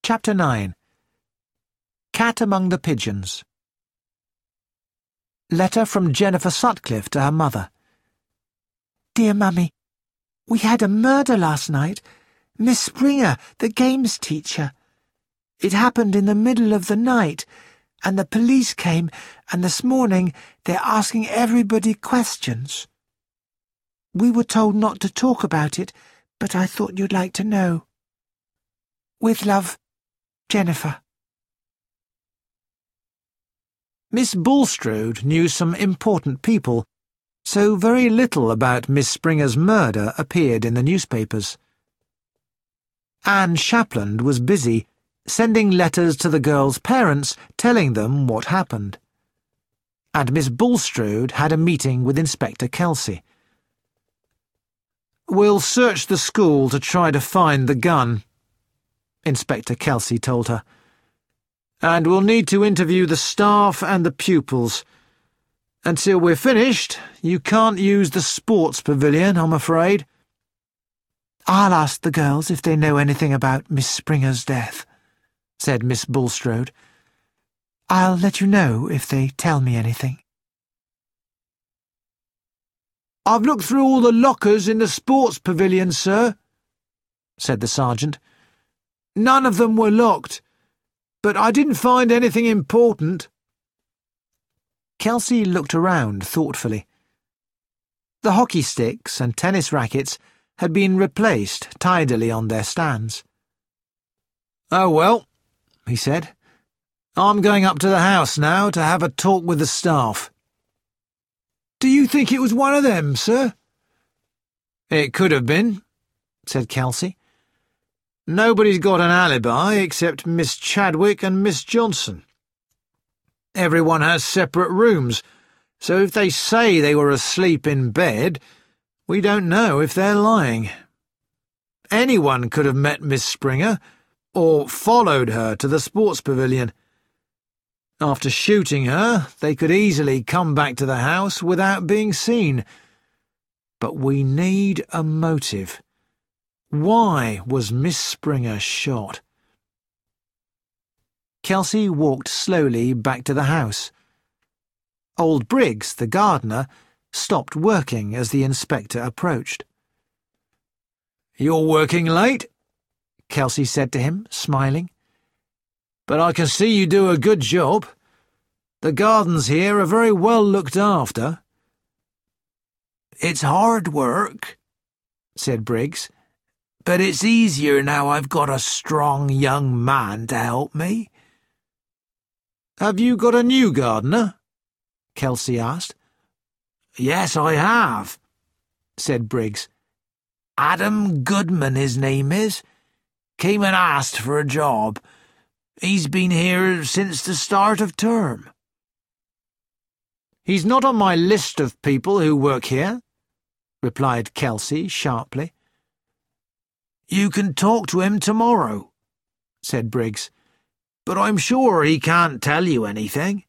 Chapter 9. Cat Among the Pigeons. Letter from Jennifer Sutcliffe to her mother. Dear Mummy, we had a murder last night. Miss Springer, the games teacher. It happened in the middle of the night, and the police came, and this morning they're asking everybody questions. We were told not to talk about it, but I thought you'd like to know. With love, Jennifer. Miss Bulstrode knew some important people, so very little about Miss Springer's murder appeared in the newspapers. Anne Shapland was busy sending letters to the girls' parents telling them what happened. And Miss Bulstrode had a meeting with Inspector Kelsey. "We'll search the school to try to find the gun," Inspector Kelsey told her. "And we'll need to interview the staff and the pupils. Until we're finished, you can't use the sports pavilion, I'm afraid." "I'll ask the girls if they know anything about Miss Springer's death," said Miss Bulstrode. "I'll let you know if they tell me anything." "I've looked through all the lockers in the sports pavilion, sir," said the sergeant. "None of them were locked, but I didn't find anything important." Kelsey looked around thoughtfully. The hockey sticks and tennis rackets had been replaced tidily on their stands. "Oh well," he said, "I'm going up to the house now to have a talk with the staff." "Do you think it was one of them, sir?" "It could have been," said Kelsey. "Nobody's got an alibi except Miss Chadwick and Miss Johnson. Everyone has separate rooms, so if they say they were asleep in bed, we don't know if they're lying. Anyone could have met Miss Springer, or followed her to the sports pavilion. After shooting her, they could easily come back to the house without being seen. But we need a motive. Why was Miss Springer shot?" Kelsey walked slowly back to the house. Old Briggs, the gardener, stopped working as the inspector approached. "You're working late," Kelsey said to him, smiling. "But I can see you do a good job. The gardens here are very well looked after." "It's hard work," said Briggs, "but it's easier now I've got a strong young man to help me." "Have you got a new gardener?" Kelsey asked. "Yes, I have," said Briggs. "Adam Goodman, his name is. Came and asked for a job. He's been here since the start of term." "He's not on my list of people who work here," replied Kelsey sharply. "You can talk to him tomorrow," said Briggs, "but I'm sure he can't tell you anything."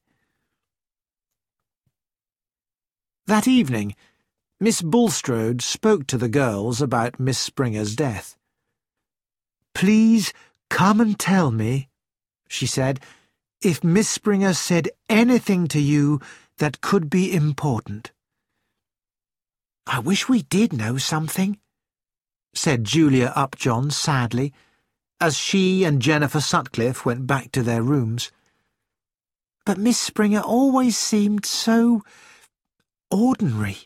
That evening, Miss Bulstrode spoke to the girls about Miss Springer's death. "Please come and tell me," she said, "if Miss Springer said anything to you that could be important." "I wish we did know something," said Julia Upjohn sadly, as she and Jennifer Sutcliffe went back to their rooms. "But Miss Springer always seemed so ordinary."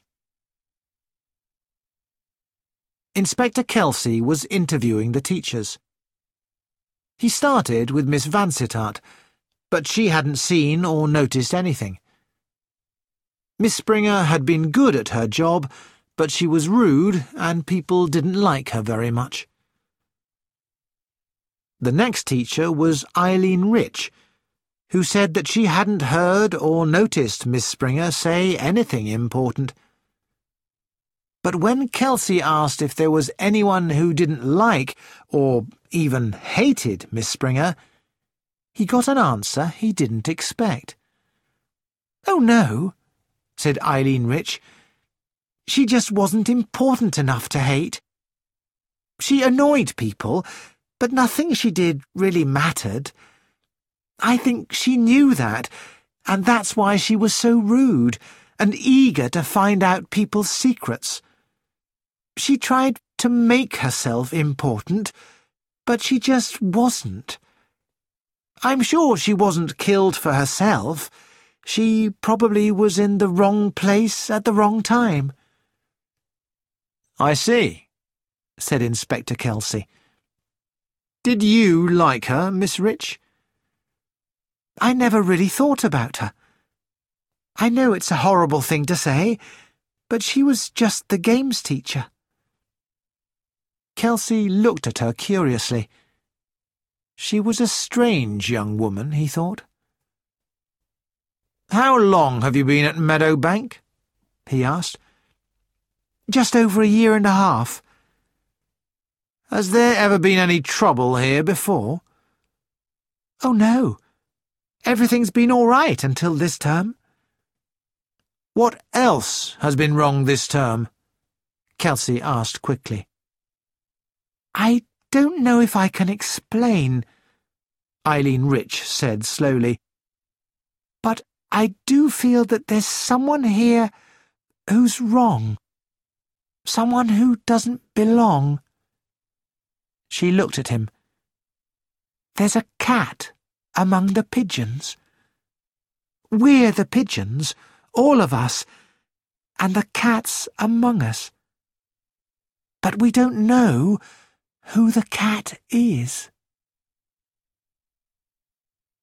Inspector Kelsey was interviewing the teachers. He started with Miss Vansittart, but she hadn't seen or noticed anything. Miss Springer had been good at her job, but she was rude and people didn't like her very much. The next teacher was Eileen Rich, who said that she hadn't heard or noticed Miss Springer say anything important. But when Kelsey asked if there was anyone who didn't like or even hated Miss Springer, he got an answer he didn't expect. "Oh, no," said Eileen Rich. "She just wasn't important enough to hate. She annoyed people, But nothing she did really mattered. I think she knew that, and that's why she was so rude and eager to find out people's secrets. She tried to make herself important, but she just wasn't. I'm sure she wasn't killed for herself. She probably was in the wrong place at the wrong time. I see, said Inspector Kelsey. Did you like her, Miss Rich? I never really thought about her. I know it's a horrible thing to say, but she was just the games teacher. Kelsey looked at her curiously. She was a strange young woman, he thought. How long have you been at Meadowbank? He asked. Just over 1.5 years. Has there ever been any trouble here before? Oh, no. Everything's been all right until this term. What else has been wrong this term? Kelsey asked quickly. I don't know if I can explain, Eileen Rich said slowly. But I do feel that there's someone here who's wrong. Someone who doesn't belong. She looked at him. There's a cat among the pigeons. We're the pigeons, all of us, and the cat's among us. But we don't know who the cat is.